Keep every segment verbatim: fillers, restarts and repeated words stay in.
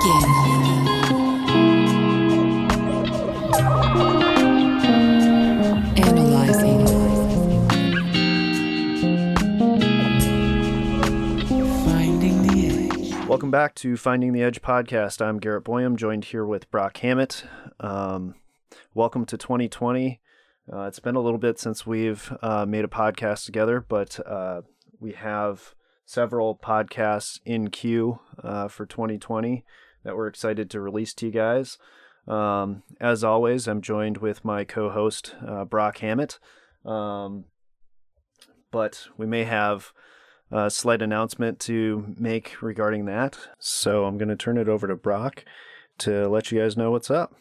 begin. Analyzing. Finding the Edge. Welcome back to Finding the Edge podcast. I'm Garrett Boyum, joined here with Brock Hammett. Um, welcome to twenty twenty. Uh, it's been a little bit since we've uh, made a podcast together, but uh, we have several podcasts in queue uh, for twenty twenty that we're excited to release to you guys. Um, as always, I'm joined with my co-host, uh, Brock Hammett. Um, but we may have a slight announcement to make regarding that. So I'm going to turn it over to Brock to let you guys know what's up.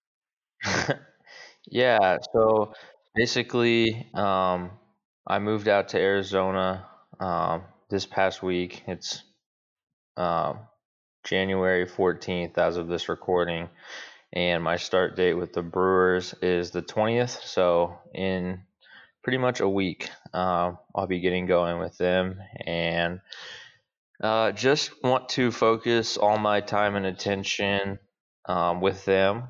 Yeah, so basically, um, I moved out to Arizona um, this past week. It's um, January fourteenth as of this recording, and my start date with the Brewers is the twentieth. So in pretty much a week, uh, I'll be getting going with them, and uh, just want to focus all my time and attention um, with them.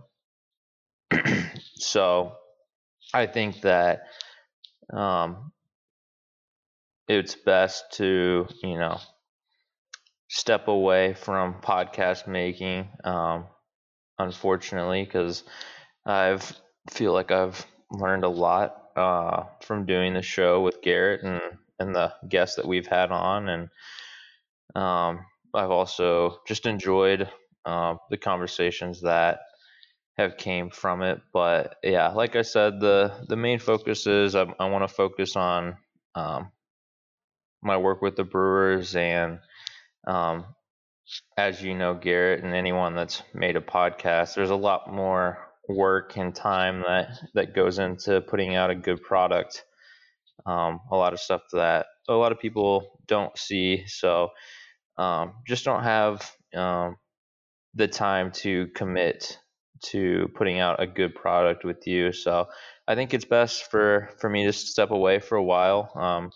So I think that um, it's best to, you know, step away from podcast making, um, unfortunately, because I feel like I've learned a lot uh, from doing the show with Garrett and, and the guests that we've had on. And um, I've also just enjoyed uh, the conversations that have came from it. But yeah, like I said, the the main focus is I, I want to focus on um, my work with the Brewers, and um, as you know, Garrett, and anyone that's made a podcast, there's a lot more work and time that that goes into putting out a good product. Um, a lot of stuff that a lot of people don't see, so um, just don't have um, the time to commit to putting out a good product with you. So I think it's best for, for me to step away for a while. Um,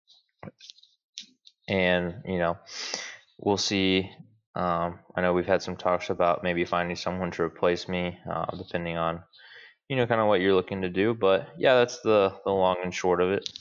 and, you know, we'll see. Um, I know we've had some talks about maybe finding someone to replace me, uh, depending on, you know, kind of what you're looking to do. But yeah, that's the, the long and short of it.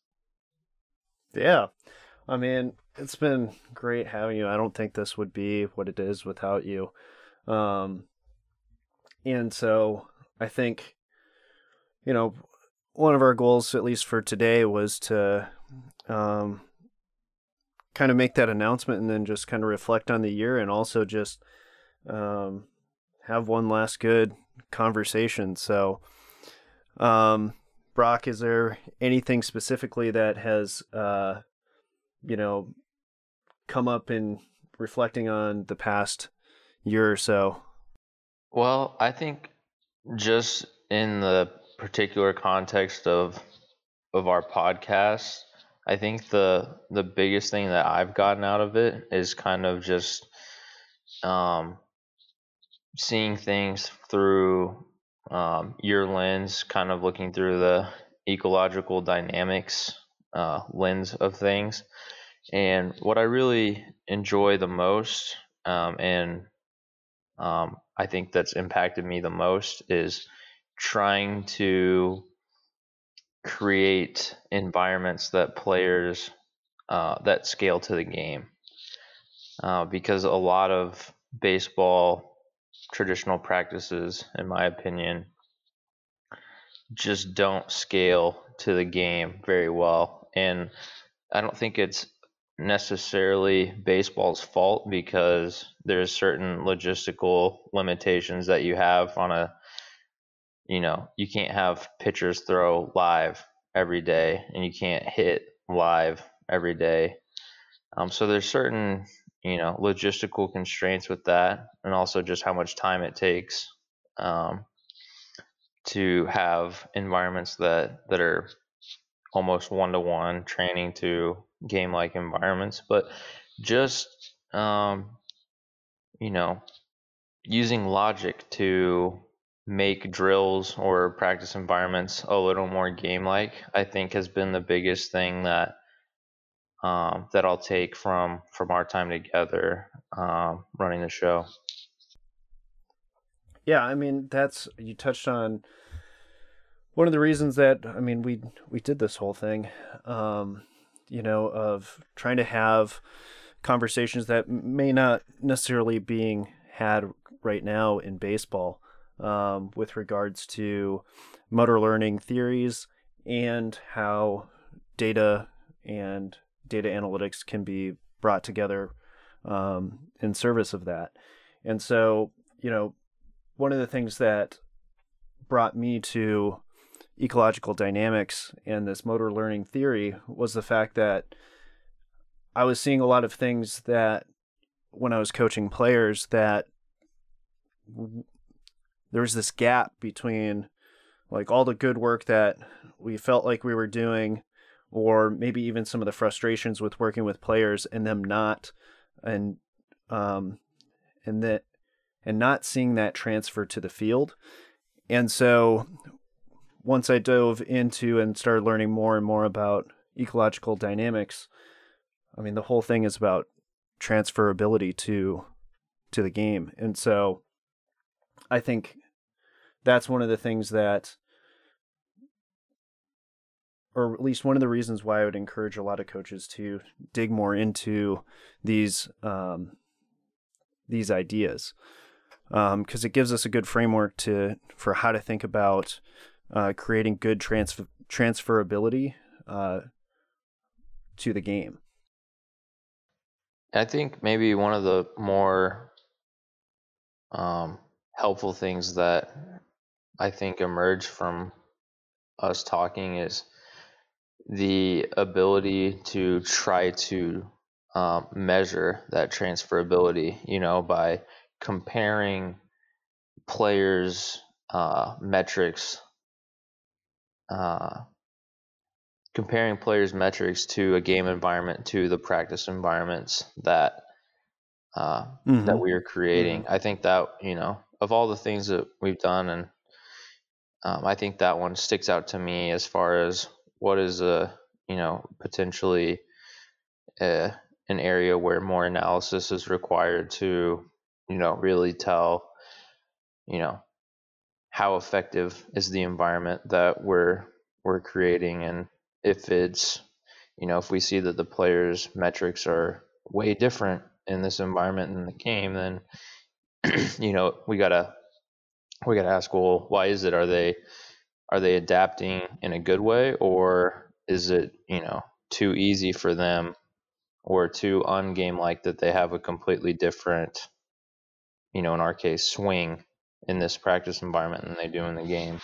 Yeah. I mean, it's been great having you. I don't think this would be what it is without you. Um, and so I think, you know, one of our goals, at least for today, was to um, kind of make that announcement and then just kind of reflect on the year, and also just um, have one last good conversation. So, um, Brock, is there anything specifically that has, uh, you know, come up in reflecting on the past year or so? Well, I think just in the particular context of of our podcast, I think the the biggest thing that I've gotten out of it is kind of just um, seeing things through um, your lens, kind of looking through the ecological dynamics uh, lens of things. And what I really enjoy the most, um, and um, I think that's impacted me the most, is trying to create environments that players uh, that scale to the game, uh, because a lot of baseball traditional practices, in my opinion, just don't scale to the game very well. And I don't think it's necessarily baseball's fault, because there's certain logistical limitations that you have on a, you know, you can't have pitchers throw live every day, and you can't hit live every day. Um, so there's certain, you know, logistical constraints with that, and also just how much time it takes um, to have environments that, that are almost one-to-one training to game-like environments. But just, um, you know, using logic to make drills or practice environments a little more game-like, I think has been the biggest thing that um, that I'll take from from our time together. um, running the show. Yeah, I mean, that's, you touched on one of the reasons that, I mean, we we did this whole thing, um, you know, of trying to have conversations that may not necessarily being had right now in baseball, um, with regards to motor learning theories and how data and data analytics can be brought together, um, in service of that. And so, you know, one of the things that brought me to ecological dynamics and this motor learning theory was the fact that I was seeing a lot of things that when I was coaching players, that w- there was this gap between like all the good work that we felt like we were doing, or maybe even some of the frustrations with working with players and them not, and, um, and that, and not seeing that transfer to the field. And so once I dove into and started learning more and more about ecological dynamics, I mean, the whole thing is about transferability to to the game. And so I think that's one of the things that, or at least one of the reasons why I would encourage a lot of coaches to dig more into these um, these ideas, because um, it gives us a good framework to for how to think about uh, creating good transfer transferability uh, to the game. I think maybe one of the more um, helpful things that I think emerge from us talking is the ability to try to um, measure that transferability, you know, by comparing players' uh, metrics, uh, comparing players' metrics to a game environment, to the practice environments that uh, Mm-hmm. that we are creating. Mm-hmm. I think that, you know, of all the things that we've done, and um, I think that one sticks out to me as far as what is a, you know, potentially a, an area where more analysis is required to, you know, really tell, you know, how effective is the environment that we're we're creating, and if it's, you know, if we see that the players' metrics are way different in this environment in the game, then you know, we gotta we gotta ask, well, why is it? Are they are they adapting in a good way, or is it, you know, too easy for them or too ungame like that they have a completely different, you know, in our case, swing in this practice environment than they do in the game?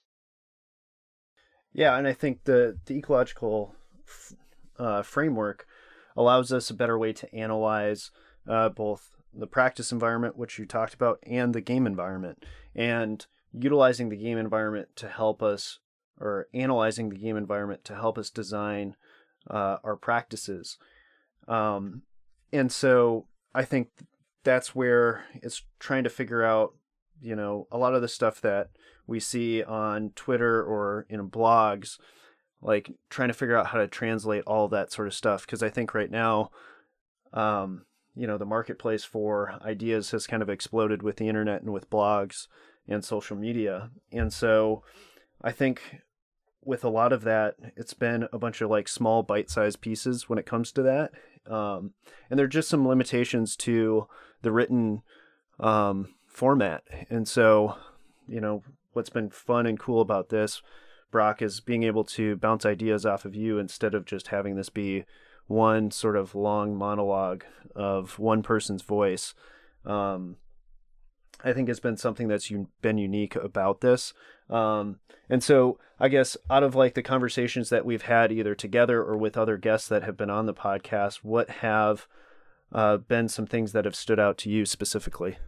Yeah, and I think the the ecological uh, framework allows us a better way to analyze uh, both the practice environment, which you talked about, and the game environment, and utilizing the game environment to help us, or analyzing the game environment to help us design uh, our practices. Um, and so I think that's where it's trying to figure out, you know, a lot of the stuff that we see on Twitter or in blogs, like trying to figure out how to translate all that sort of stuff. Because I think right now, um, you know, the marketplace for ideas has kind of exploded with the internet and with blogs and social media. And so I think with a lot of that, it's been a bunch of like small bite-sized pieces when it comes to that. Um, and there are just some limitations to the written um, format. And so, you know, what's been fun and cool about this, Brock, is being able to bounce ideas off of you instead of just having this be one sort of long monologue of one person's voice. Um, I think it's been something that's un- been unique about this. Um, and so I guess out of like the conversations that we've had either together or with other guests that have been on the podcast, what have uh, been some things that have stood out to you specifically?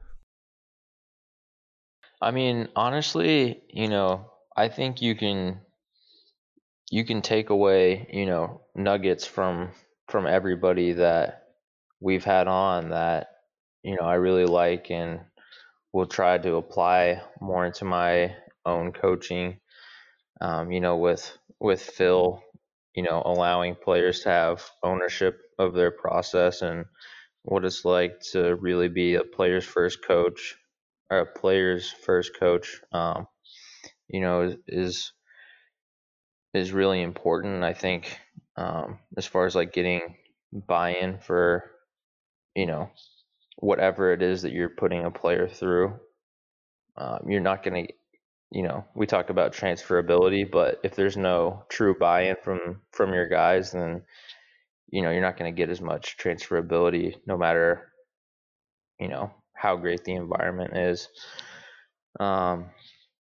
I mean, honestly, you know, I think you can you can take away, you know, nuggets from from everybody that we've had on that, you know, I really like and will try to apply more into my own coaching. Um, you know, with with Phil, you know, allowing players to have ownership of their process and what it's like to really be a player's first coach or a player's first coach, um, you know, is is really important. I think um, as far as like getting buy-in for, you know, whatever it is that you're putting a player through, um, you're not going to, you know, we talk about transferability, but if there's no true buy-in from from your guys, then you know you're not going to get as much transferability, no matter you know how great the environment is. Um,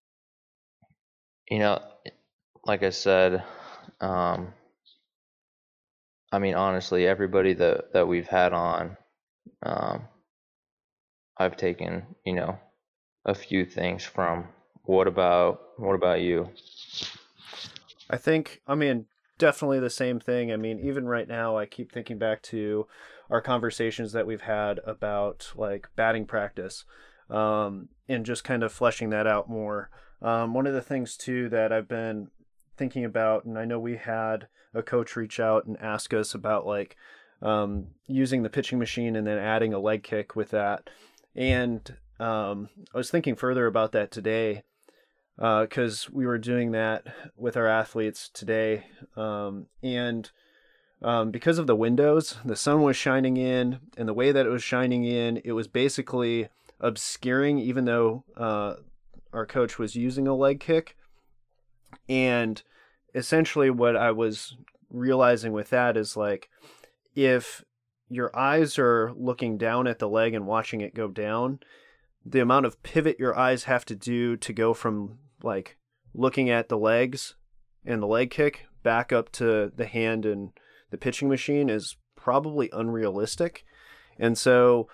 you know, like I said, um, I mean honestly, everybody that that we've had on, um, I've taken you know a few things from. What about what about you? I think, I mean, definitely the same thing. I mean, even right now, I keep thinking back to our conversations that we've had about like batting practice, um, and just kind of fleshing that out more. Um, one of the things too that I've been thinking about, and I know we had a coach reach out and ask us about like um, using the pitching machine and then adding a leg kick with that. And um, I was thinking further about that today because uh, we were doing that with our athletes today. Um, and um, because of the windows, the sun was shining in, and the way that it was shining in, it was basically obscuring, even though uh, our coach was using a leg kick. And essentially, what I was realizing with that is like, if your eyes are looking down at the leg and watching it go down, the amount of pivot your eyes have to do to go from like looking at the legs and the leg kick back up to the hand and the pitching machine is probably unrealistic. And so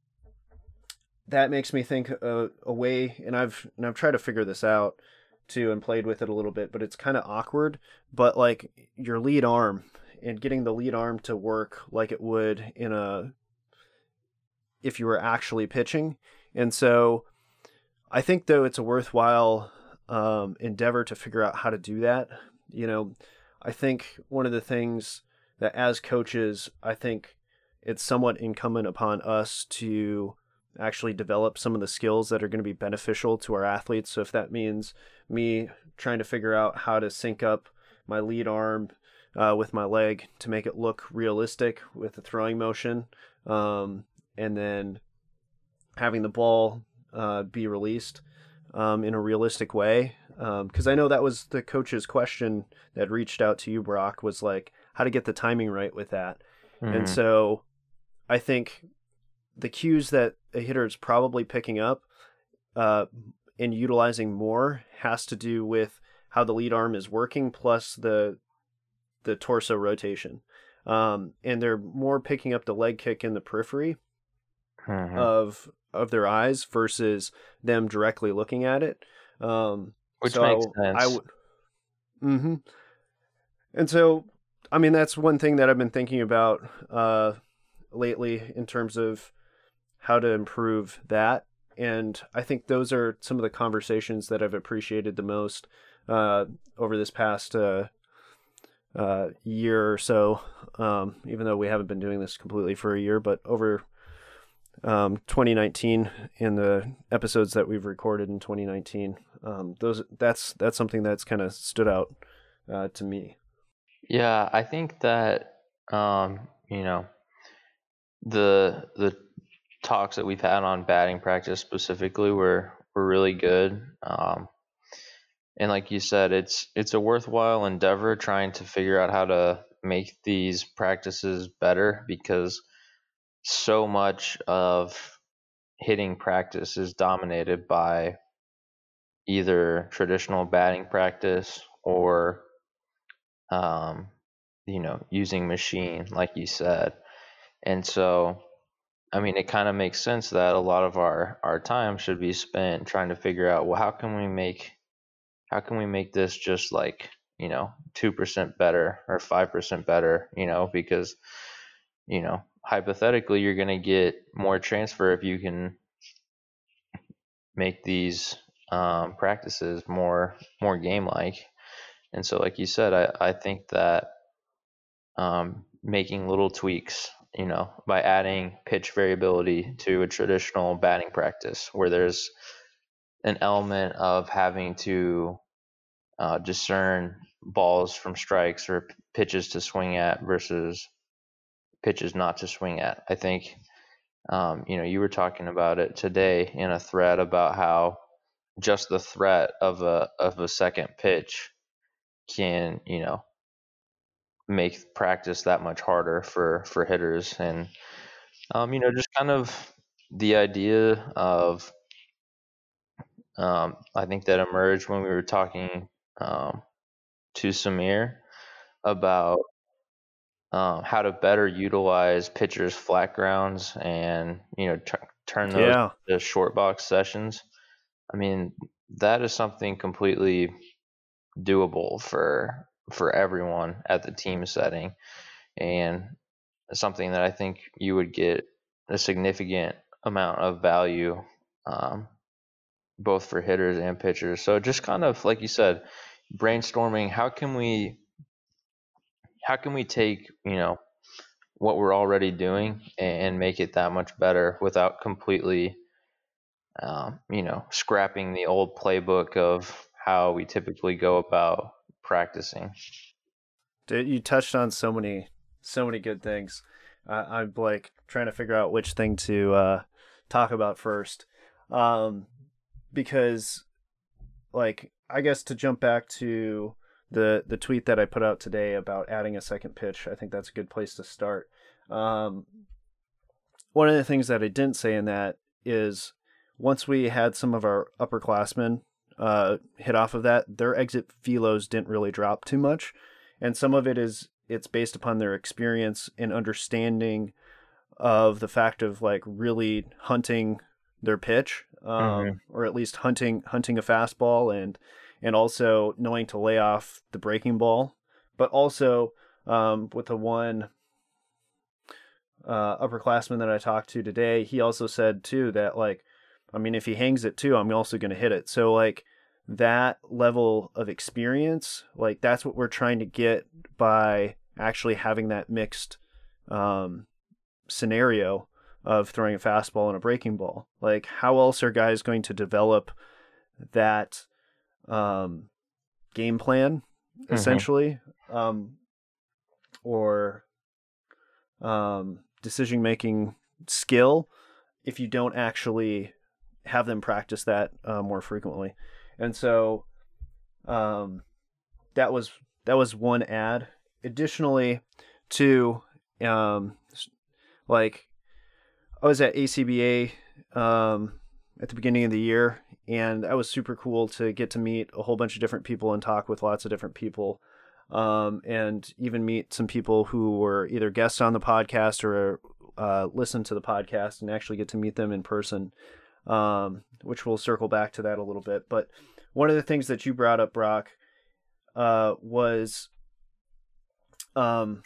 that makes me think a, a way, and I've and I've tried to figure this out too and played with it a little bit, but it's kind of awkward. But like your lead arm and getting the lead arm to work like it would in a if you were actually pitching. And so I think though it's a worthwhile um, endeavor to figure out how to do that. You know, I think one of the things that as coaches, I think it's somewhat incumbent upon us to actually develop some of the skills that are going to be beneficial to our athletes. So if that means me trying to figure out how to sync up my lead arm uh, with my leg to make it look realistic with the throwing motion, um, and then having the ball uh, be released um, in a realistic way. Because um, I know that was the coach's question that reached out to you, Brock, was like how to get the timing right with that. Mm-hmm. And so I think the cues that a hitter is probably picking up uh, and utilizing more has to do with how the lead arm is working plus the the torso rotation. Um, and they're more picking up the leg kick in the periphery mm-hmm. of of their eyes versus them directly looking at it. Um, Which so makes sense. I would, mm-hmm. And so, I mean, that's one thing that I've been thinking about uh, lately in terms of how to improve that. And I think those are some of the conversations that I've appreciated the most uh, over this past uh, uh, year or so, um, even though we haven't been doing this completely for a year, but over um, twenty nineteen in the episodes that we've recorded in twenty nineteen, um, those that's that's something that's kind of stood out uh, to me. Yeah, I think that um, you know the the talks that we've had on batting practice specifically were were really good. Um, and like you said, it's it's a worthwhile endeavor trying to figure out how to make these practices better, because so much of hitting practice is dominated by either traditional batting practice or um, you know, using machine, like you said. And so, I mean, it kind of makes sense that a lot of our, our time should be spent trying to figure out, well, how can we make, how can we make this just like, you know, two percent better or five percent better, you know, because, you know, hypothetically, you're going to get more transfer if you can make these um, practices more, more game-like. And so, like you said, I, I think that um, making little tweaks you know, by adding pitch variability to a traditional batting practice where there's an element of having to uh, discern balls from strikes or pitches to swing at versus pitches not to swing at. I think, um, you know, you were talking about it today in a thread about how just the threat of a of a second pitch can, you know, make practice that much harder for for hitters. And um, you know, just kind of the idea of um, I think that emerged when we were talking um, to Samir about um, how to better utilize pitchers' flat grounds and, you know, t- turn those Yeah. to short box sessions. I mean, that is something completely doable for for everyone at the team setting, and something that I think you would get a significant amount of value, um, both for hitters and pitchers. So just kind of like you said, brainstorming how can we how can we take, you know, what we're already doing and make it that much better without completely um, you know, scrapping the old playbook of how we typically go about practicing. Dude, you touched on so many, so many good things. Uh, I'm like trying to figure out which thing to uh, talk about first, um, because, like, I guess to jump back to the the tweet that I put out today about adding a second pitch, I think that's a good place to start. Um, one of the things that I didn't say in that is once we had some of our upperclassmen uh, hit off of that, their exit velos didn't really drop too much. And some of it is it's based upon their experience and understanding of the fact of like really hunting their pitch, um, mm-hmm. or at least hunting hunting a fastball and and also knowing to lay off the breaking ball. But also um, with the one uh, upperclassman that I talked to today, he also said too that like, I mean, if he hangs it too, I'm also going to hit it. So like, that level of experience, like that's what we're trying to get by actually having that mixed um, scenario of throwing a fastball and a breaking ball. Like, how else are guys going to develop that um, game plan, mm-hmm. essentially, um, or um, decision-making skill if you don't actually have them practice that uh, more frequently? And so um, that was that was one ad. Additionally, to um, like I was at A C B A um, at the beginning of the year, and that was super cool to get to meet a whole bunch of different people and talk with lots of different people, um, and even meet some people who were either guests on the podcast or uh, listen to the podcast and actually get to meet them in person. Um, which we'll circle back to that a little bit. But one of the things that you brought up, Brock, uh, was um,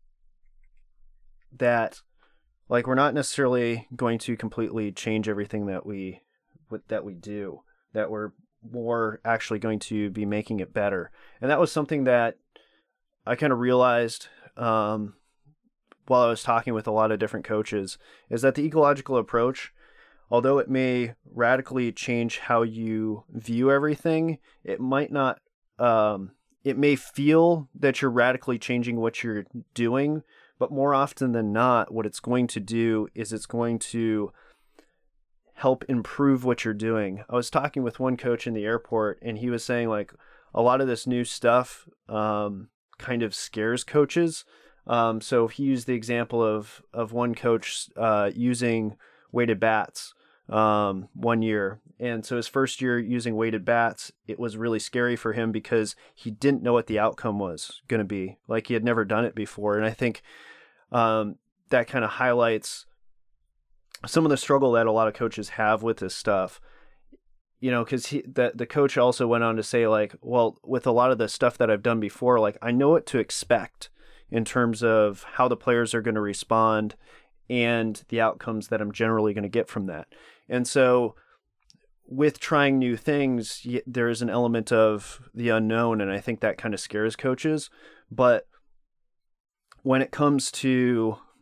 that like we're not necessarily going to completely change everything that we that we do. That we're more actually going to be making it better, and that was something that I kind of realized um, while I was talking with a lot of different coaches, is that the ecological approach, although it may radically change how you view everything, it might not, um, it may feel that you're radically changing what you're doing, but more often than not, what it's going to do is it's going to help improve what you're doing. I was talking with one coach in the airport, and he was saying like a lot of this new stuff um, kind of scares coaches. Um, so he used the example of, of one coach uh, using weighted bats um, one year. And so his first year using weighted bats, it was really scary for him because he didn't know what the outcome was going to be. Like he had never done it before. And I think um, that kind of highlights some of the struggle that a lot of coaches have with this stuff. You know, because he the, the coach also went on to say like, well, with a lot of the stuff that I've done before, like I know what to expect in terms of how the players are going to respond and the outcomes that I'm generally going to get from that. And so with trying new things, there is an element of the unknown, and I think that kind of scares coaches. But when it comes to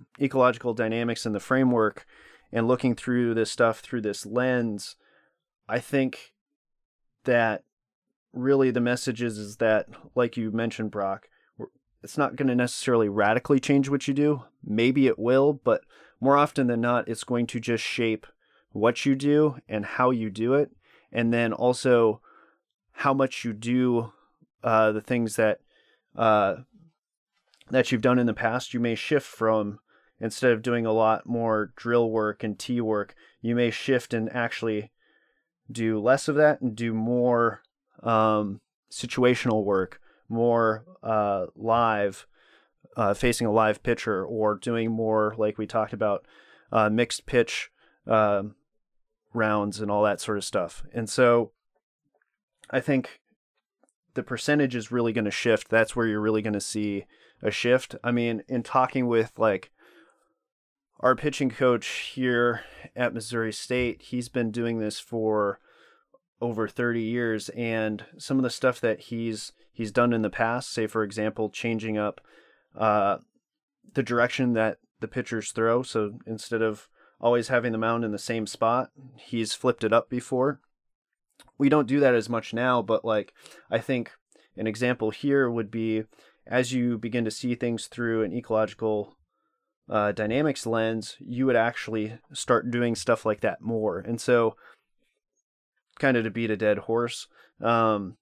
ecological dynamics and the framework and looking through this stuff through this lens, I think that really the message is, is that, like you mentioned, Brock, it's not going to necessarily radically change what you do. Maybe it will, but more often than not, it's going to just shape what you do and how you do it. And then also how much you do uh, the things that uh, that you've done in the past. You may shift from, instead of doing a lot more drill work and tee work, you may shift and actually do less of that and do more um, situational work, more uh, live, uh, facing a live pitcher, or doing more, like we talked about, uh, mixed pitch um, rounds and all that sort of stuff. And so I think the percentage is really going to shift. That's where you're really going to see a shift. I mean, in talking with like our pitching coach here at Missouri State, he's been doing this for over thirty years, and some of the stuff that he's he's done in the past, say for example, changing up uh, the direction that the pitchers throw. So instead of always having the mound in the same spot, he's flipped it up before. We don't do that as much now, but like I think an example here would be, as you begin to see things through an ecological uh, dynamics lens, you would actually start doing stuff like that more. And so, kind of to beat a dead horse, um,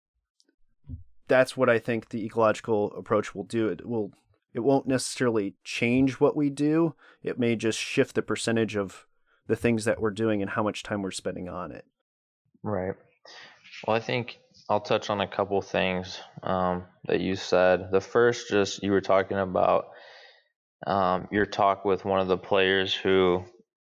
that's what I think the ecological approach will do. It will, it won't necessarily change what we do. It may just shift the percentage of the things that we're doing and how much time we're spending on it. Right. Well, I think I'll touch on a couple things um, that you said. The first, just you were talking about um, your talk with one of the players who,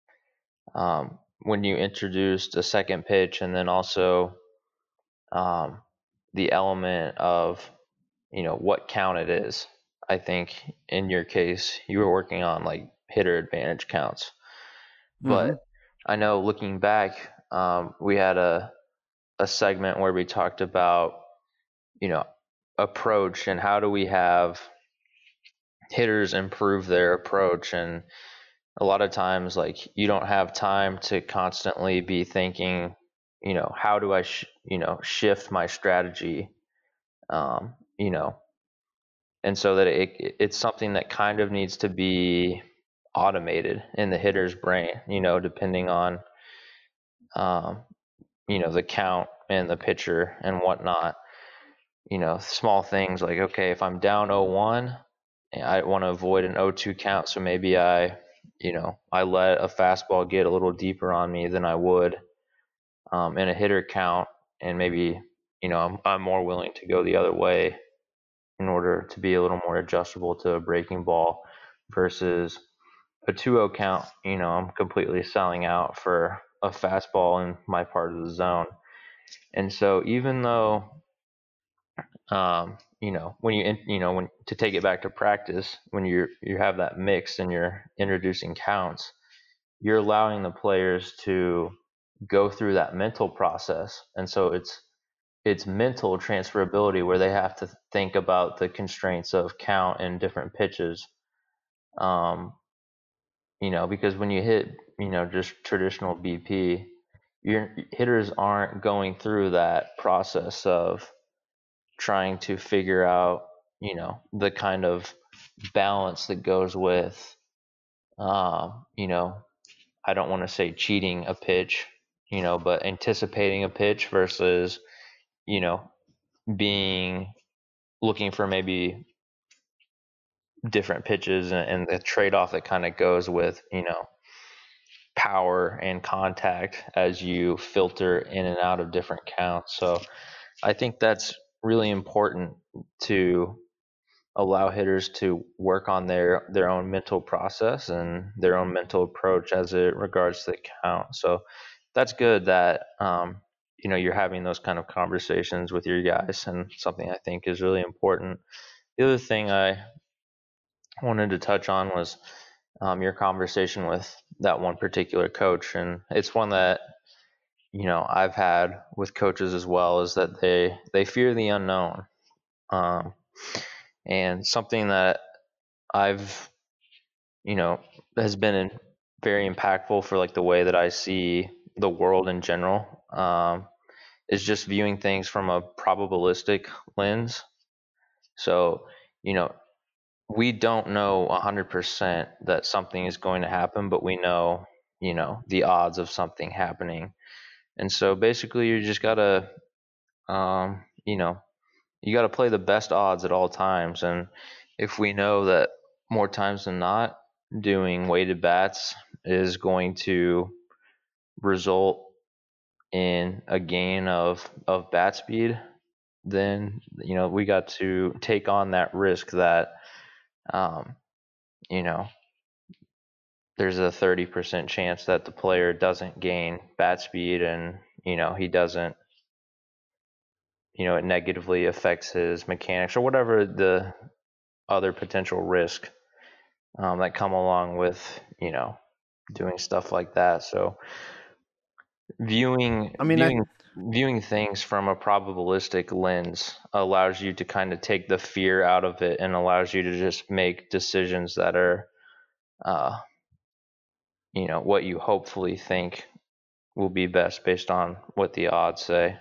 um, when you introduced a second pitch, and then also um, the element of, you know, what count it is. I think in your case, you were working on like hitter advantage counts. But Mm-hmm. I know looking back, um, we had a a segment where we talked about, you know, approach and how do we have hitters improve their approach. And a lot of times, like, you don't have time to constantly be thinking, you know, how do I, sh- you know, shift my strategy, um, you know, and so that it it's something that kind of needs to be automated in the hitter's brain, you know, depending on, um, you know, the count and the pitcher and whatnot. You know, small things like, okay, if I'm down oh one, I want to avoid an oh two count, so maybe I, you know, I let a fastball get a little deeper on me than I would um, in a hitter count, and maybe, you know, I'm, I'm more willing to go the other way in order to be a little more adjustable to a breaking ball versus a two oh count. You know, I'm completely selling out for a fastball in my part of the zone. And so even though, um, you know, when you, you know, when to take it back to practice, when you you have that mix and you're introducing counts, you're allowing the players to go through that mental process. And so it's, it's mental transferability where they have to think about the constraints of count and different pitches. Um, you know, because when you hit, you know, just traditional B P, your hitters aren't going through that process of trying to figure out, you know, the kind of balance that goes with, um, you know, I don't want to say cheating a pitch, you know, but anticipating a pitch versus, you know, being looking for maybe different pitches and, and the trade-off that kind of goes with, you know, power and contact as you filter in and out of different counts. So I think that's really important to allow hitters to work on their their own mental process and their own mental approach as it regards to the count. So that's good that um, you know, you're having those kind of conversations with your guys, and something I think is really important. The other thing I wanted to touch on was um, your conversation with that one particular coach, and it's one that, you know, I've had with coaches as well, is that they they fear the unknown, um, and something that I've you know, has been in, very impactful for like the way that I see the world in general, um, is just viewing things from a probabilistic lens. So, you know, we don't know one hundred percent that something is going to happen, but we know, you know, the odds of something happening. And so basically you just got to, um, you know, you got to play the best odds at all times. And if we know that more times than not, doing weighted bats is going to result in a gain of, of bat speed, then, you know, we got to take on that risk that, um, you know, there's a thirty percent chance that the player doesn't gain bat speed and, you know, he doesn't, you know, it negatively affects his mechanics or whatever the other potential risk um, that come along with, you know, doing stuff like that. So viewing, I mean, I, viewing, viewing things from a probabilistic lens allows you to kind of take the fear out of it and allows you to just make decisions that are, uh, you know, what you hopefully think will be best based on what the odds say.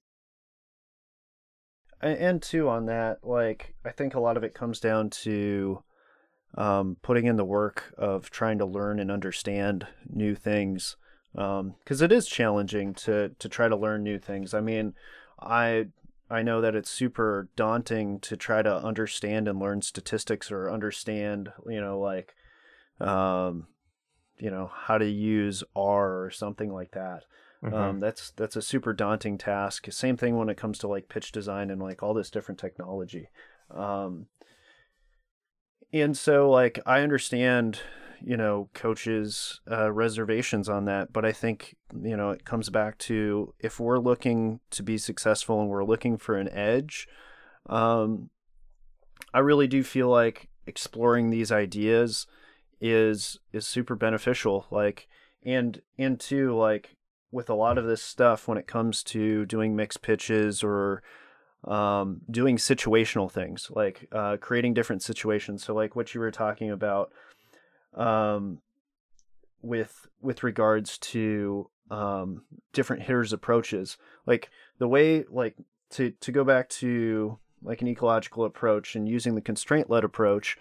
and too on that, like, I think a lot of it comes down to um, putting in the work of trying to learn and understand new things, because um, it is challenging to to try to learn new things. I mean, I I know that it's super daunting to try to understand and learn statistics or understand, you know, like, um, you know, how to use R or something like that. Mm-hmm. Um, that's that's a super daunting task. Same thing when it comes to like pitch design and like all this different technology. Um, and so like I understand, you know, coaches' uh, reservations on that, but I think, you know, it comes back to if we're looking to be successful and we're looking for an edge, um, I really do feel like exploring these ideas is is super beneficial. Like, and and two, like with a lot of this stuff when it comes to doing mixed pitches or um, doing situational things, like uh, creating different situations. So like what you were talking about um, with with regards to um, different hitters' approaches, like the way, like to to go back to like an ecological approach and using the constraint-led approach,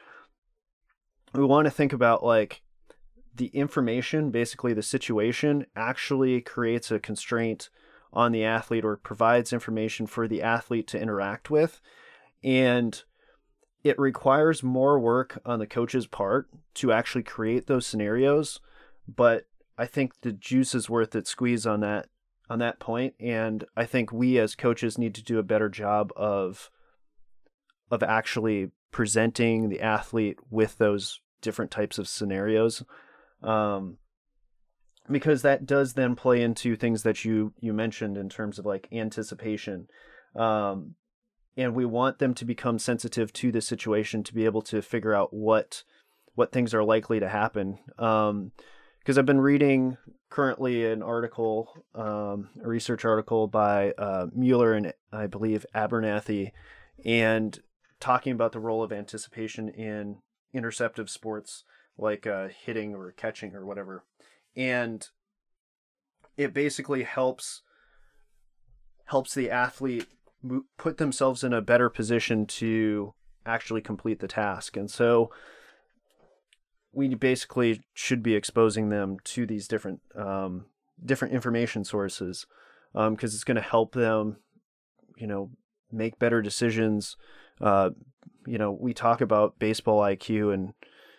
we want to think about like the information, basically the situation, actually creates a constraint on the athlete or provides information for the athlete to interact with. And it requires more work on the coach's part to actually create those scenarios. But I think the juice is worth its squeeze on that, on that point. And I think we as coaches need to do a better job of, of actually presenting the athlete with those different types of scenarios. Um, because that does then play into things that you, you mentioned in terms of like anticipation. Um, and we want them to become sensitive to the situation to be able to figure out what, what things are likely to happen. Um, because I've been reading currently an article, um, a research article by, uh, Mueller and I believe Abernathy, and talking about the role of anticipation in interceptive sports, like uh, hitting or catching or whatever. And it basically helps helps the athlete mo- put themselves in a better position to actually complete the task. And so we basically should be exposing them to these different um, different information sources, because um, it's going to help them, you know, make better decisions. Uh, you know, we talk about baseball I Q, and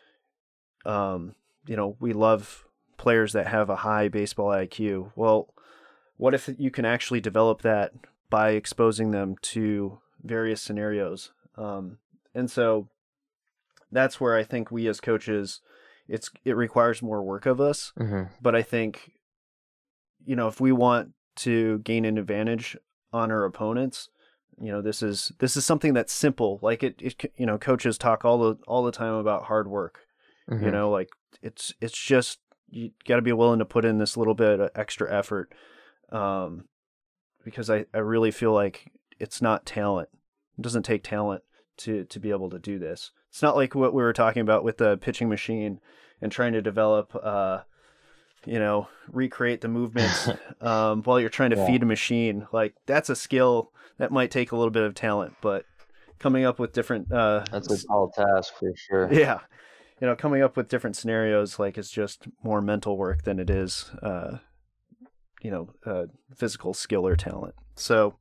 um, you know, we love players that have a high baseball I Q. Well, what if you can actually develop that by exposing them to various scenarios? Um, and so that's where I think we as coaches, it's it requires more work of us. Mm-hmm. But I think, you know, if we want to gain an advantage on our opponents, you know, this is this is something that's simple. Like it, it you know, coaches talk all the all the time about hard work. Mm-hmm. You know, like it's it's just you got to be willing to put in this little bit of extra effort, um, because I, I really feel like it's not talent. It doesn't take talent to to be able to do this. It's not like what we were talking about with the pitching machine and trying to develop, uh, you know, recreate the movements um, while you're trying to Yeah. feed a machine. Like, that's a skill that might take a little bit of talent, but coming up with different, uh, That's a tall task for sure. yeah, you know, coming up with different scenarios, like, it's just more mental work than it is, uh, you know, uh, physical skill or talent. So,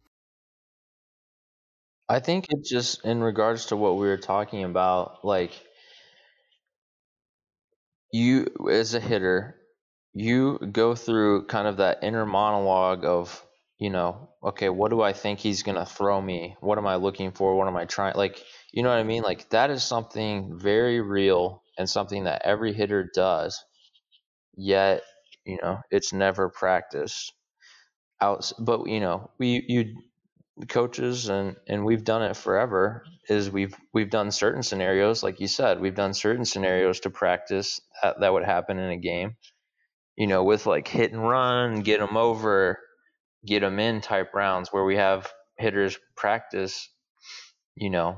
I think it just in regards to what we were talking about, like you as a hitter, you go through kind of that inner monologue of, you know, okay, what do I think he's going to throw me? What am I looking for? What am I trying? Like, you know what I mean? Like, that is something very real and something that every hitter does, yet, you know, it's never practiced out. But, you know, we, you, coaches and, and we've done it forever is we've, we've done certain scenarios, like you said, we've done certain scenarios to practice that, that would happen in a game, you know, with like hit and run, get them over, get them in type rounds where we have hitters practice, you know,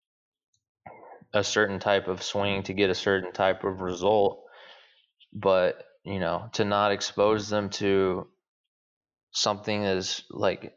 a certain type of swing to get a certain type of result. But, you know, to not expose them to something as like,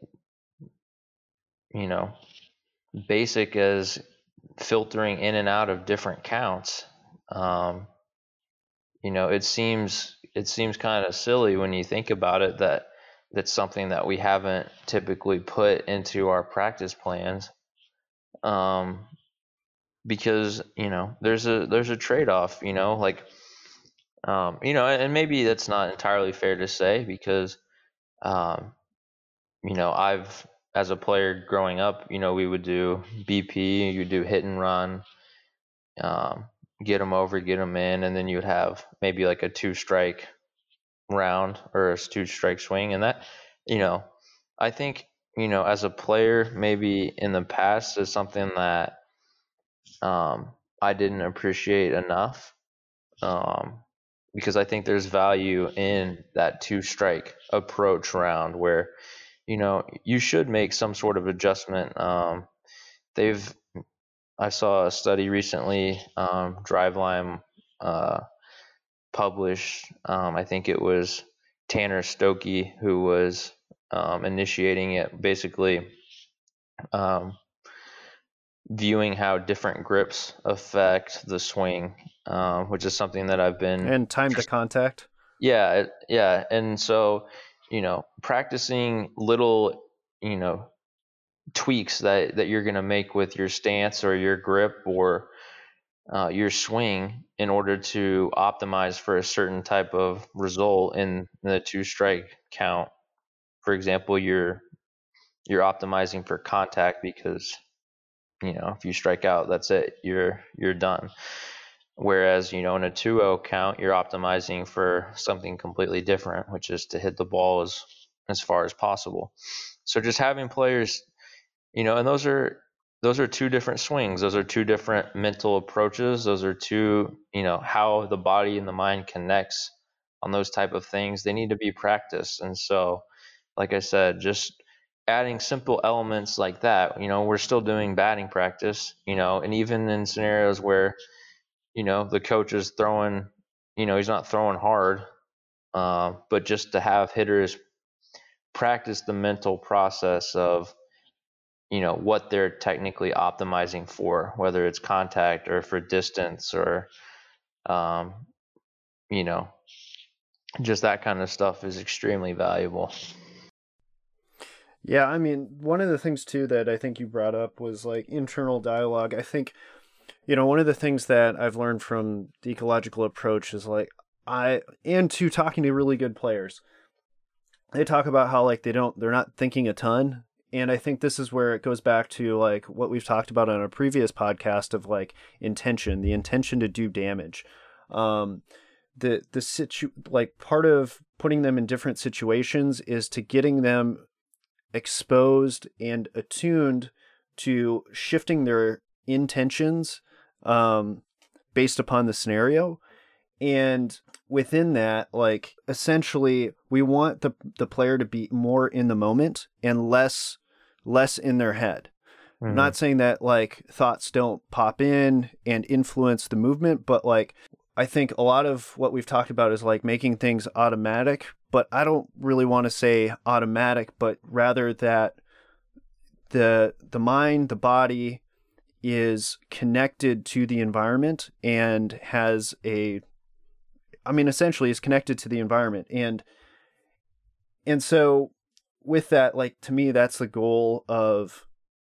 you know, basic as filtering in and out of different counts, um, you know, it seems it seems kind of silly when you think about it that that's something that we haven't typically put into our practice plans, um, because you know there's a there's a trade-off, you know, like um, you know, and maybe that's not entirely fair to say because um, you know I've as a player growing up, you know, we would do B P, you would do hit and run. Um, get them over, get them in, and then you would have maybe like a two strike round or a two strike swing. And that, you know, I think, you know, as a player, maybe in the past is something that um, I didn't appreciate enough um, because I think there's value in that two strike approach round where, you know, you should make some sort of adjustment. Um, they've I saw a study recently, um, Driveline uh, published. Um, I think it was Tanner Stokey who was um, initiating it, basically um, viewing how different grips affect the swing, um, which is something that I've been and time to contact. Yeah, yeah, and so you know, practicing little, you know, tweaks that that you're going to make with your stance or your grip or uh, your swing in order to optimize for a certain type of result in the two strike count. For example, you're you're optimizing for contact because you know if you strike out, that's it, you're you're done. Whereas you know in a two oh count, you're optimizing for something completely different, which is to hit the ball as as far as possible. So just having players, you know, and those are those are two different swings. Those are two different mental approaches. Those are two, you know, how the body and the mind connects on those type of things. They need to be practiced. And so, like I said, just adding simple elements like that, you know, we're still doing batting practice, you know, and even in scenarios where, you know, the coach is throwing, you know, he's not throwing hard, uh, but just to have hitters practice the mental process of, you know, what they're technically optimizing for, whether it's contact or for distance or, um, you know, just that kind of stuff is extremely valuable. Yeah, I mean, one of the things too that I think you brought up was like internal dialogue. I think, you know, one of the things that I've learned from the ecological approach is like I and to talking to really good players. They talk about how like they don't they're not thinking a ton. And I think this is where it goes back to like what we've talked about on a previous podcast of like intention, the intention to do damage. Um, the the situ like part of putting them in different situations is to getting them exposed and attuned to shifting their intentions um, based upon the scenario. And within that, like essentially we want the the player to be more in the moment and less less in their head. I'm Mhm. not saying that like thoughts don't pop in and influence the movement, but like I think a lot of what we've talked about is like making things automatic, but I don't really want to say automatic, but rather that the the mind, the body is connected to the environment and has a I mean essentially is connected to the environment. And and so with that, like to me that's the goal of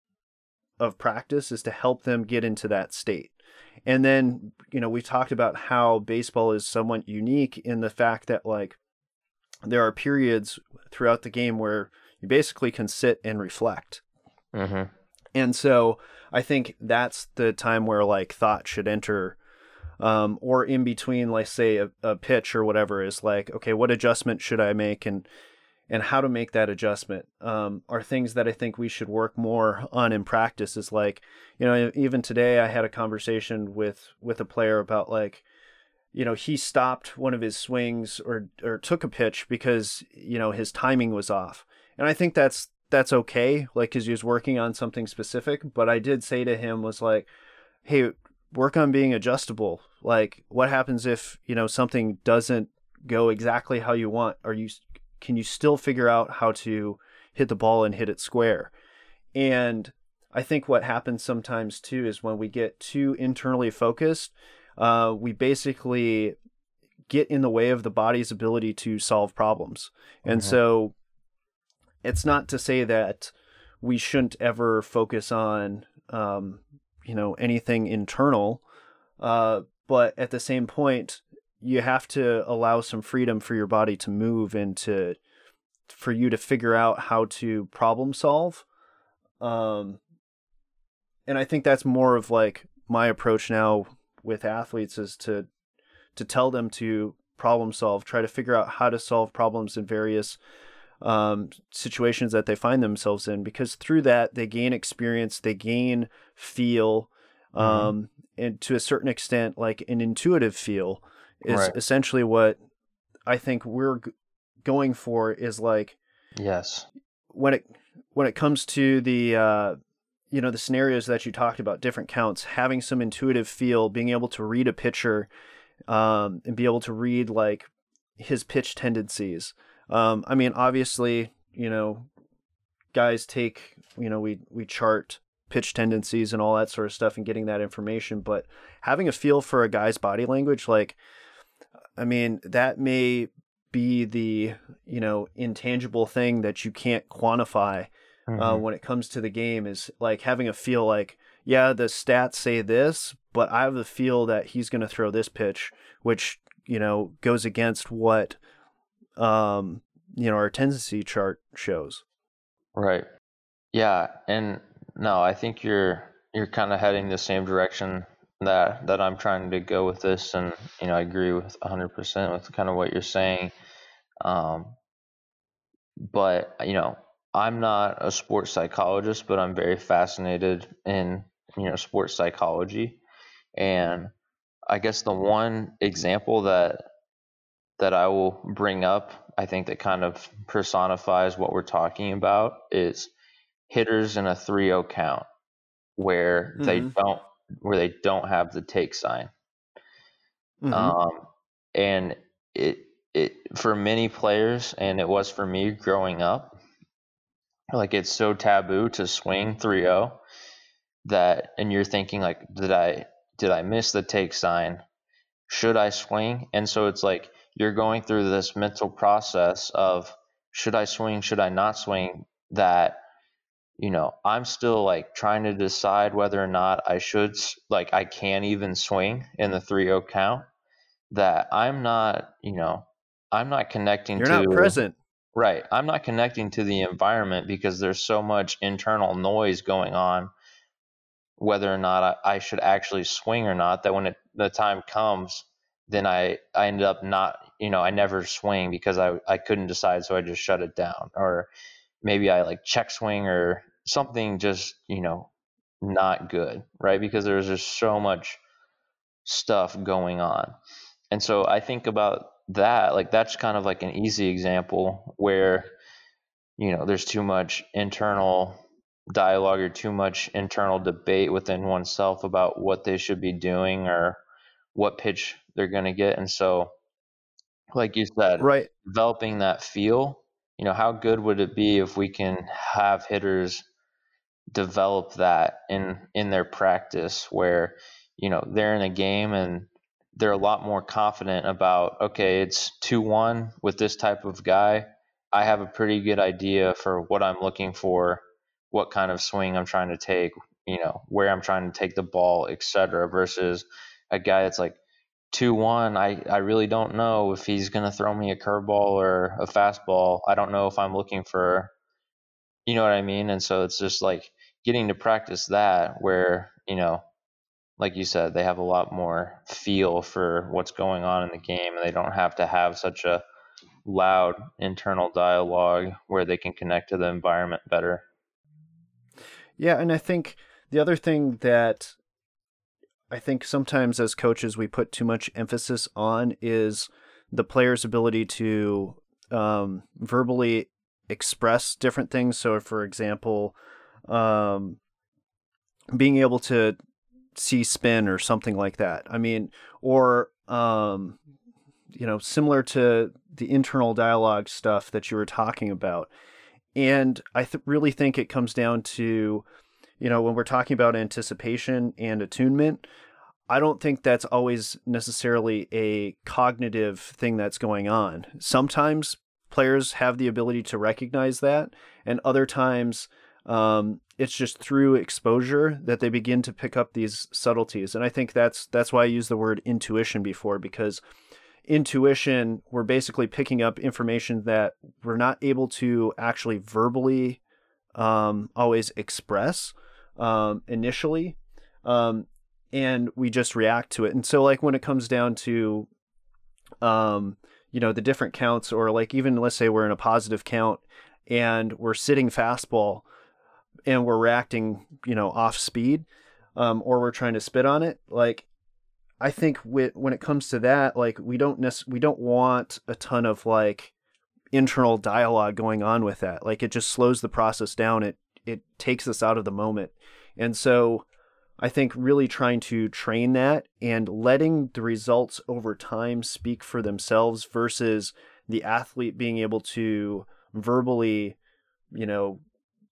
of practice, is to help them get into that state. And then, you know, we talked about how baseball is somewhat unique in the fact that like there are periods throughout the game where you basically can sit and reflect. Mhm. And so I think that's the time where like thought should enter, um, or in between, like say a, a pitch or whatever, is like, okay, what adjustment should I make, and and how to make that adjustment, um, are things that I think we should work more on in practice. Is like, you know, even today I had a conversation with with a player about like, you know, he stopped one of his swings or or took a pitch because, you know, his timing was off. And I think that's that's okay, like, because he was working on something specific. But I did say to him was like, hey, work on being adjustable. Like, what happens if, you know, something doesn't go exactly how you want? Are you can you still figure out how to hit the ball and hit it square? And I think what happens sometimes too is when we get too internally focused, uh, we basically get in the way of the body's ability to solve problems. And Mhm. so it's not to say that we shouldn't ever focus on, um, you know, anything internal, uh, but at the same point, you have to allow some freedom for your body to move and to for you to figure out how to problem solve. Um, and I think that's more of like my approach now with athletes, is to to tell them to problem solve, try to figure out how to solve problems in various um, situations that they find themselves in, because through that they gain experience, they gain feel, um, mm-hmm. and to a certain extent, like an intuitive feel is Right. essentially what I think we're g- going for. Is like, yes, when it when it comes to the uh, you know, the scenarios that you talked about, different counts, having some intuitive feel, being able to read a pitcher, um, and be able to read like his pitch tendencies. Um, I mean, obviously, you know, guys take, you know, we we chart pitch tendencies and all that sort of stuff and getting that information, but having a feel for a guy's body language, like, I mean, that may be the, you know, intangible thing that you can't quantify mm-hmm. uh, when it comes to the game, is like having a feel like, yeah, the stats say this, but I have the feel that he's going to throw this pitch, which, you know, goes against what, um, you know, our tendency chart shows. Right. Yeah. And no, I think you're, you're kind of heading the same direction that, that I'm trying to go with this. And, you know, I agree with one hundred percent with kind of what you're saying. Um, but, you know, I'm not a sports psychologist, but I'm very fascinated in, you know, sports psychology. And I guess the one example that, that I will bring up, I think that kind of personifies what we're talking about, is hitters in a three oh count where Mm-hmm. they don't where they don't have the take sign. Mm-hmm. Um, and it it for many players, and it was for me growing up, like it's so taboo to swing three oh that, and you're thinking like, did I did I miss the take sign? Should I swing? And so it's like you're going through this mental process of, should I swing? Should I not swing? That, you know, I'm still like trying to decide whether or not I should, like I can even swing in the three oh count, that I'm not, you know, I'm not connecting You're to, not present. right. I'm not connecting to the environment because there's so much internal noise going on, whether or not I, I should actually swing or not, that when it, the time comes, then I, I ended up not, you know, I never swing because I, I couldn't decide. So I just shut it down, or maybe I like check swing or something, just, you know, not good. Right. Because there's just so much stuff going on. And so I think about that, like, that's kind of like an easy example where, you know, there's too much internal dialogue or too much internal debate within oneself about what they should be doing or what pitch they're going to get. And so, like you said, Right. developing that feel, you know, how good would it be if we can have hitters develop that in in their practice where, you know, they're in a game and they're a lot more confident about, okay, it's two one with this type of guy. I have a pretty good idea for what I'm looking for, what kind of swing I'm trying to take, you know, where I'm trying to take the ball, et cetera, versus a guy that's like two one. I, I really don't know if he's going to throw me a curveball or a fastball. I don't know if I'm looking for, you know what I mean? And so it's just like getting to practice that where, you know, like you said, they have a lot more feel for what's going on in the game, and they don't have to have such a loud internal dialogue where they can connect to the environment better. Yeah, and I think the other thing that I think sometimes as coaches we put too much emphasis on is the player's ability to um, verbally express different things. So, for example, um, being able to see spin or something like that. I mean, or, um, you know, similar to the internal dialogue stuff that you were talking about. And I th- really think it comes down to, you know, when we're talking about anticipation and attunement, I don't think that's always necessarily a cognitive thing that's going on. Sometimes players have the ability to recognize that, and other times um, it's just through exposure that they begin to pick up these subtleties. And I think that's that's why I used the word intuition before, because intuition, we're basically picking up information that we're not able to actually verbally um, always express um, initially. Um, and we just react to it. And so like when it comes down to, um, you know, the different counts, or like even let's say we're in a positive count and we're sitting fastball and we're reacting, you know, off speed, um, or we're trying to spit on it. Like, I think with, when it comes to that, like we don't nec- we don't want a ton of like internal dialogue going on with that. Like it just slows the process down. It, it takes us out of the moment. And so I think really trying to train that and letting the results over time speak for themselves versus the athlete being able to verbally, you know,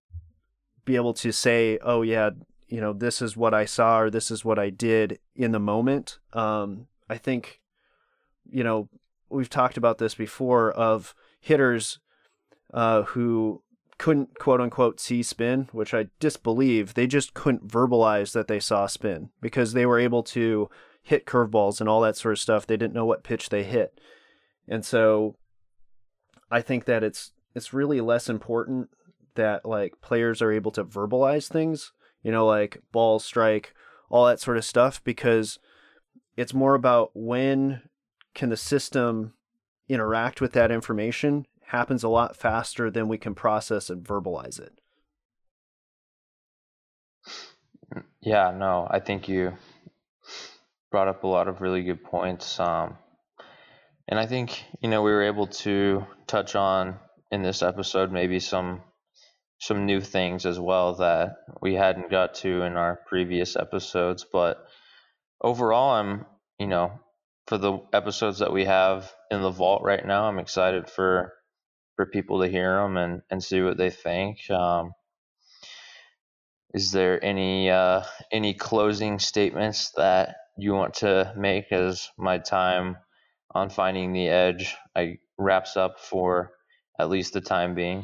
be able to say, oh yeah, you know, this is what I saw or this is what I did in the moment. Um, I think, you know, we've talked about this before of hitters uh, who couldn't quote unquote see spin, which I disbelieve. They just couldn't verbalize that they saw spin because they were able to hit curveballs and all that sort of stuff. They didn't know what pitch they hit. And so I think that it's it's really less important that like players are able to verbalize things, you know, like ball, strike, all that sort of stuff, because it's more about when can the system interact with that information happens a lot faster than we can process and verbalize it. Yeah, no, I think you brought up a lot of really good points. Um, and I think, you know, we were able to touch on in this episode maybe some some new things as well that we hadn't got to in our previous episodes. But overall, I'm, you know, for the episodes that we have in the vault right now, I'm excited for for people to hear them and, and see what they think. Um, is there any uh, any closing statements that you want to make as my time on Finding the Edge I wraps up for at least the time being?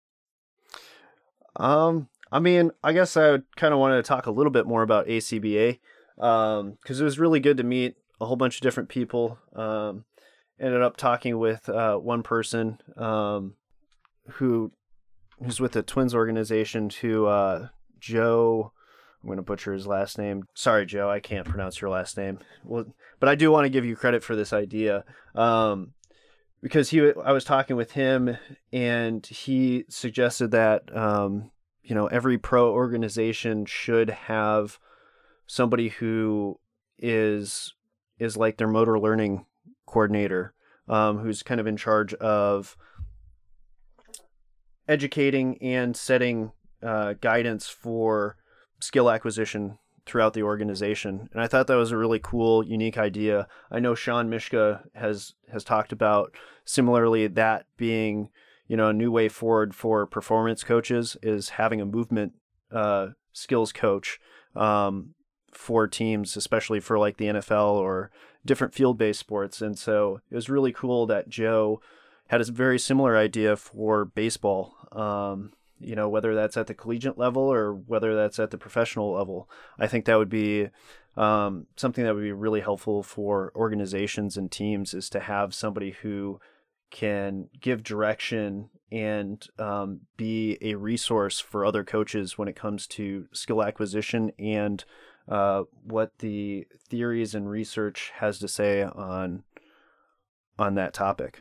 Um, I mean, I guess I would kind of wanted to talk a little bit more about A C B A, um, because it was really good to meet a whole bunch of different people. Um, ended up talking with uh, one person um, who who's with the Twins organization, to uh, Joe. I'm going to butcher his last name. Sorry, Joe, I can't pronounce your last name. Well, but I do want to give you credit for this idea. Um, Because he, I was talking with him, and he suggested that um, you know, every pro organization should have somebody who is is like their motor learning coordinator, um, who's kind of in charge of educating and setting uh, guidance for skill acquisition throughout the organization. And I thought that was a really cool, unique idea. I know Sean Mishka has has talked about similarly that being, you know, a new way forward for performance coaches is having a movement uh, skills coach um, for teams, especially for like the N F L or different field-based sports. And so it was really cool that Joe had a very similar idea for baseball. Um, you know, whether that's at the collegiate level or whether that's at the professional level. I think that would be um, something that would be really helpful for organizations and teams, is to have somebody who can give direction and um, be a resource for other coaches when it comes to skill acquisition and uh, what the theories and research has to say on on that topic.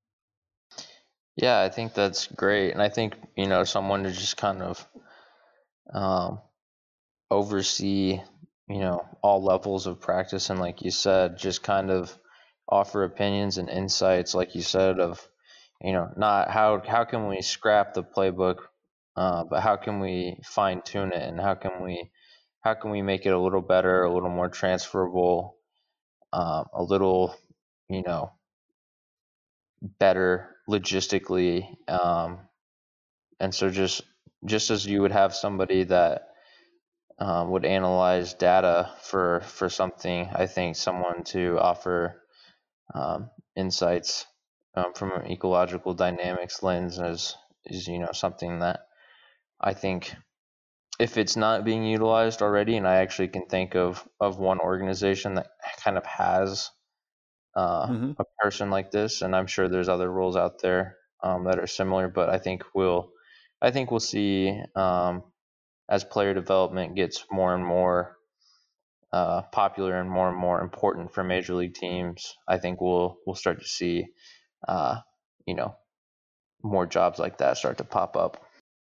Yeah, I think that's great. And I think, you know, someone to just kind of um, oversee, you know, all levels of practice. And like you said, just kind of offer opinions and insights, like you said, of, you know, not how, how can we scrap the playbook, uh, but how can we fine tune it, and how can we, how can we make it a little better, a little more transferable, um, a little, you know, better logistically, um, and so just just as you would have somebody that um, would analyze data for for something, I think someone to offer um, insights um, from an ecological dynamics lens is is you know something that I think, if it's not being utilized already, and I actually can think of of one organization that kind of has uh, Mm-hmm. a person like this, and I'm sure there's other roles out there um, that are similar. But I think we'll, I think we'll see um, as player development gets more and more uh, popular and more and more important for major league teams. I think we'll we'll start to see, uh, you know, more jobs like that start to pop up.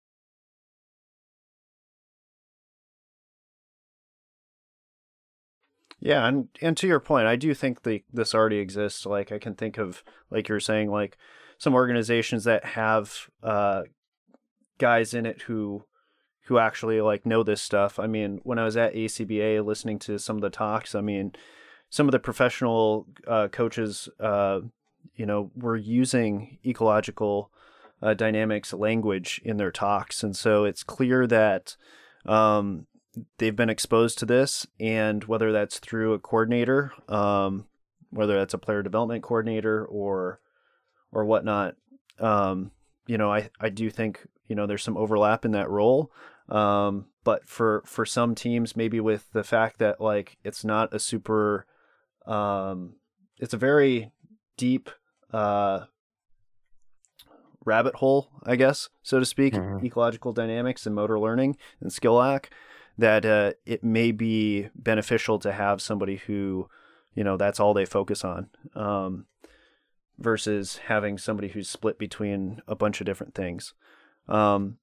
Yeah, and and to your point, I do think the this already exists. Like I can think of, like you're saying, like some organizations that have uh, guys in it who who actually like know this stuff. I mean, when I was at A C B A listening to some of the talks, I mean, some of the professional uh, coaches, uh, you know, were using ecological uh, dynamics language in their talks, and so it's clear that um, they've been exposed to this, and whether that's through a coordinator, um, whether that's a player development coordinator or or whatnot, um, you know, I, I do think, you know, there's some overlap in that role. Um, but for, for some teams, maybe with the fact that like, it's not a super, um, it's a very deep, uh, rabbit hole, I guess, so to speak, mm-hmm. ecological dynamics and motor learning and skill ac, that, uh, it may be beneficial to have somebody who, you know, that's all they focus on. Um, versus having somebody who's split between a bunch of different things. Um,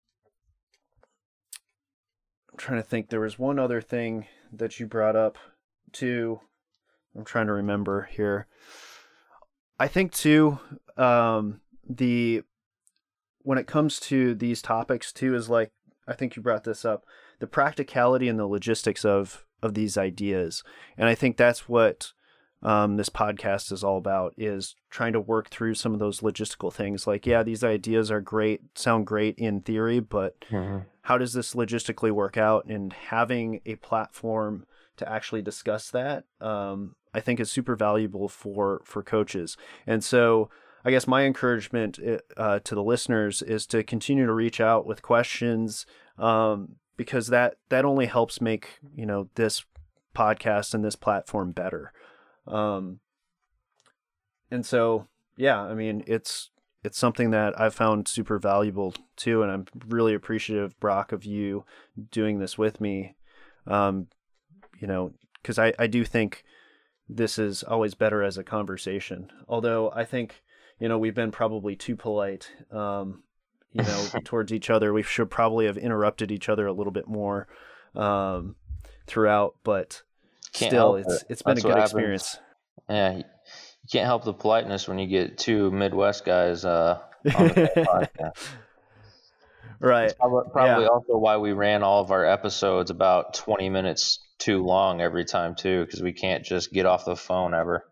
I'm trying to think. There was one other thing that you brought up too. I'm trying to remember here. I think too, um, the when it comes to these topics too, is like, I think you brought this up, the practicality and the logistics of of these ideas. And I think that's what Um, this podcast is all about, is trying to work through some of those logistical things. Like, yeah, these ideas are great, sound great in theory, but mm-hmm. how does this logistically work out? And having a platform to actually discuss that, um, I think is super valuable for, for coaches. And so I guess my encouragement uh, to the listeners is to continue to reach out with questions, um, because that, that only helps make, you know, this podcast and this platform better. Um, and so, yeah, I mean, it's, it's something that I've found super valuable too. And I'm really appreciative, Brock, of you doing this with me. Um, you know, cause I, I do think this is always better as a conversation, although I think, you know, we've been probably too polite, um, you know, towards each other. We should probably have interrupted each other a little bit more, um, throughout, but Can't still, it's it. it's been That's a good experience. Yeah, you can't help the politeness when you get two Midwest guys uh, on the podcast. Right. It's probably, probably Yeah. also why we ran all of our episodes about twenty minutes too long every time too, because we can't just get off the phone ever.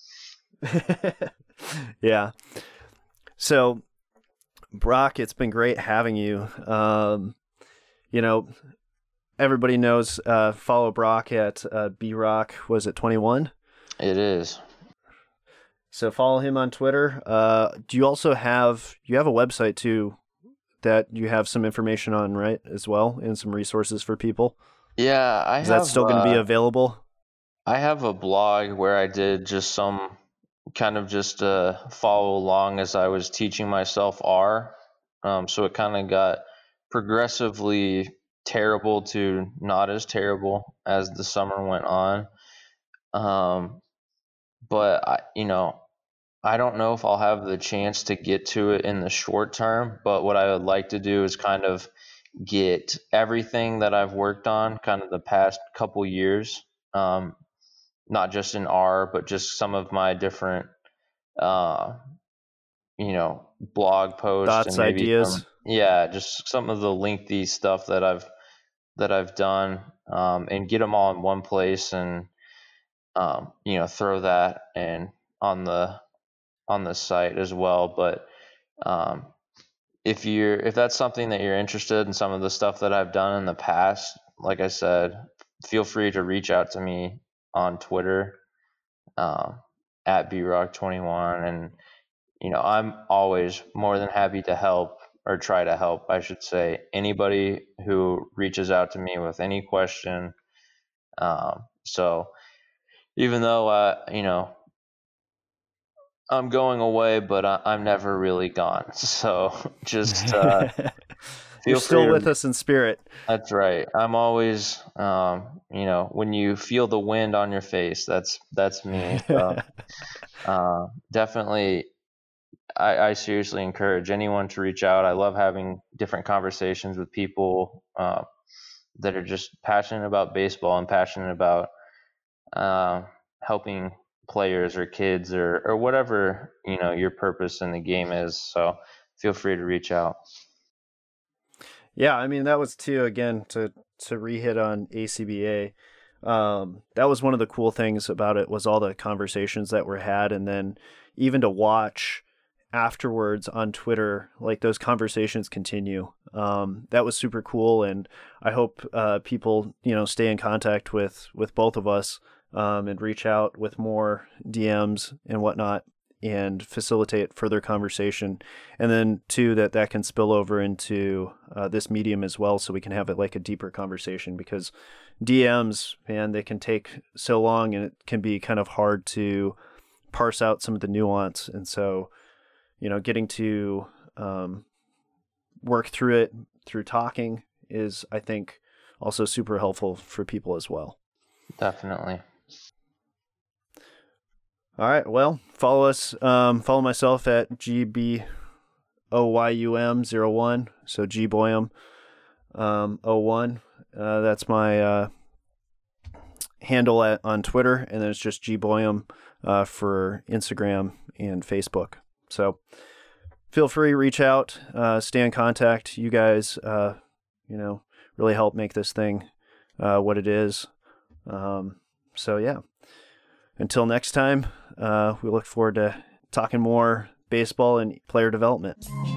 Yeah. So, Brock, it's been great having you. Um, you know, everybody knows, uh, follow Brock at uh, B-Rock, was it twenty-one? It is. So follow him on Twitter. Uh, do you also have, you have a website too that you have some information on, right, as well, and some resources for people? Yeah, I Is have. that still going to be uh, available? I have a blog where I did just some kind of just uh, follow along as I was teaching myself R. Um, so it kind of got progressively terrible to not as terrible as the summer went on. Um, but I, you know, I don't know if I'll have the chance to get to it in the short term. But what I would like to do is kind of get everything that I've worked on, kind of the past couple years. Um, not just in R, but just some of my different, uh, you know, blog posts Thoughts, and maybe ideas? some, yeah, just some of the lengthy stuff that I've that I've done, um, and get them all in one place, and um, you know, throw that and on the on the site as well. But um, if you're if that's something that you're interested in, some of the stuff that I've done in the past, like I said, feel free to reach out to me on Twitter, um, at B Rock twenty-one, and you know, I'm always more than happy to help, or try to help, I should say, anybody who reaches out to me with any question. Um, so even though uh, you know, I'm going away, but I, I'm never really gone. So just uh, You're feel still free to. with us in spirit. That's right. I'm always, um, you know, when you feel the wind on your face, that's that's me. So uh, definitely, I, I seriously encourage anyone to reach out. I love having different conversations with people uh, that are just passionate about baseball and passionate about uh, helping players or kids, or, or whatever, you know, your purpose in the game is. So feel free to reach out. Yeah, I mean, that was too, again, to, to re-hit on A C B A. Um, that was one of the cool things about it, was all the conversations that were had, and then even to watch afterwards on Twitter, like those conversations continue. Um, that was super cool, and I hope uh, people, you know, stay in contact with with both of us, um, and reach out with more D Ms and whatnot, and facilitate further conversation. And then too, that that can spill over into uh, this medium as well, so we can have it like a deeper conversation, because D Ms, man, they can take so long, and it can be kind of hard to parse out some of the nuance. And so, you know, getting to um, work through it through talking is, I think, also super helpful for people as well. Definitely. All right. Well, follow us. Um, follow myself at G B O Y U M zero one. So G Boyum um, oh one. Uh, that's my uh, handle at on Twitter, and then it's just G Boyum uh, for Instagram and Facebook. So feel free to reach out, uh, stay in contact. You guys, uh, you know, really help make this thing uh, what it is. Um, so yeah. Until next time, uh, we look forward to talking more baseball and player development.